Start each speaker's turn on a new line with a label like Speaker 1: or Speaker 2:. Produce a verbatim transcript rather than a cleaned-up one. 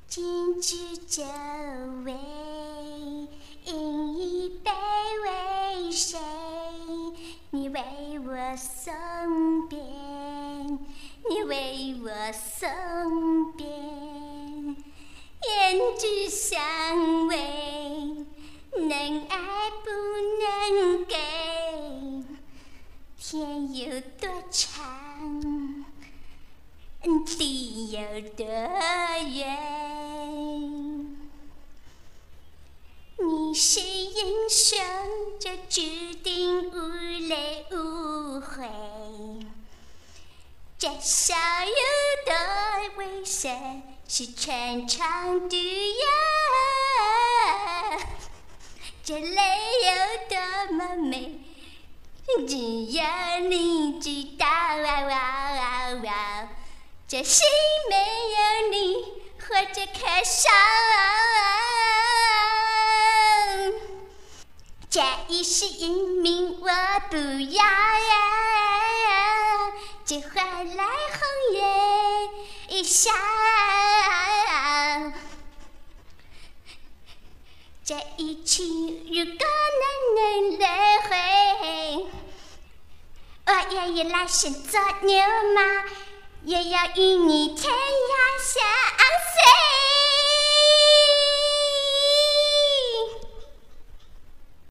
Speaker 1: 今知酒味，饮一杯为谁？你为我送别，你为我送别。胭脂香味，能爱不能给？天有多长，地有多远？你是英雄，就注定无泪无悔。这笑有多危险，是穿肠毒药。这泪有多么美，只有你知道。这心没有你，活着可笑。这一世英名我不要，只换来红颜一笑。这一曲如果能能轮回，我愿意来生做牛马，也要与你天涯相随。